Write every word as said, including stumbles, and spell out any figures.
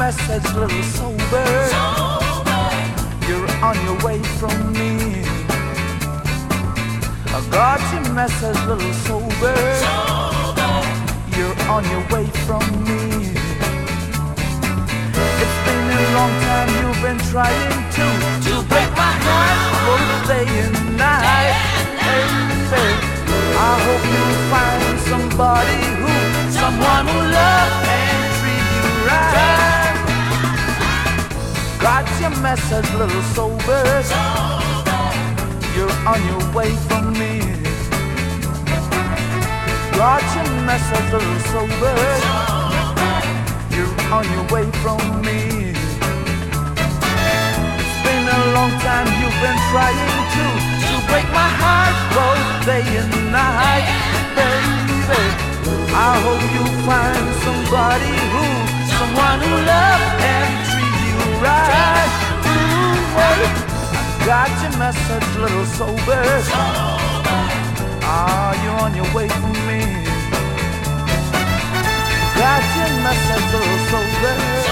message, little sober. You're on your way from me. I got your message, little sober. You're on your way from me. It's been a long time you've been trying to to break my heart both day and night. Baby, I hope you find somebody who, someone who love and treat you right. Got your message, little sober. You're on your way from me. Got your message, little sober. You're on your way from me. It's been a long time you've been trying to to break my heart both day and night, baby. I hope you find somebody who, someone who love and treat you right. Ooh, hey. Got your message, little sober. Ah, you're on your way from me. Got your message, little sober.